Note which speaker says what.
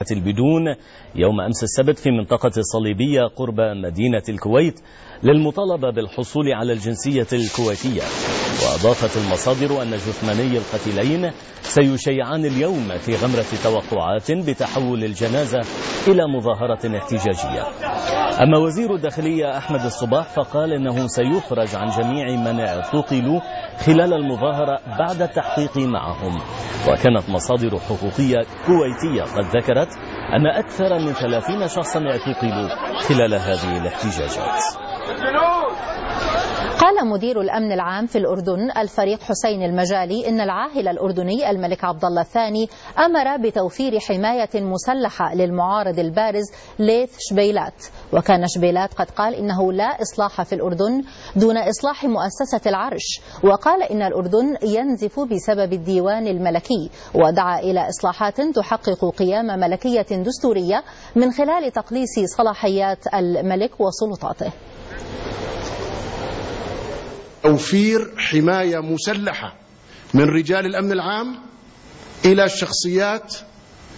Speaker 1: البدون يوم أمس السبت في منطقة الصليبية قرب مدينة الكويت للمطالبة بالحصول على الجنسية الكويتية. وأضافت المصادر أن جثماني القتيلين سيشيعان اليوم في غمرة توقعات بتحول الجنازة إلى مظاهرة احتجاجية. أما وزير الداخلية أحمد الصباح فقال إنه سيفرج عن جميع من اعتقلوا خلال المظاهرة بعد التحقيق معهم. وكانت مصادر حقوقية كويتية قد ذكرت أن أكثر من 30 شخصا اعتقلوا خلال هذه الاحتجاجات.
Speaker 2: قال مدير الأمن العام في الأردن الفريق حسين المجالي إن العاهل الأردني الملك عبد الله الثاني أمر بتوفير حماية مسلحة للمعارض البارز ليث شبيلات. وكان شبيلات قد قال إنه لا إصلاح في الأردن دون إصلاح مؤسسة العرش، وقال إن الأردن ينزف بسبب الديوان الملكي، ودعا إلى إصلاحات تحقق قيام ملكية دستورية من خلال تقليص صلاحيات الملك وسلطاته.
Speaker 3: توفير حماية مسلحة من رجال الأمن العام إلى الشخصيات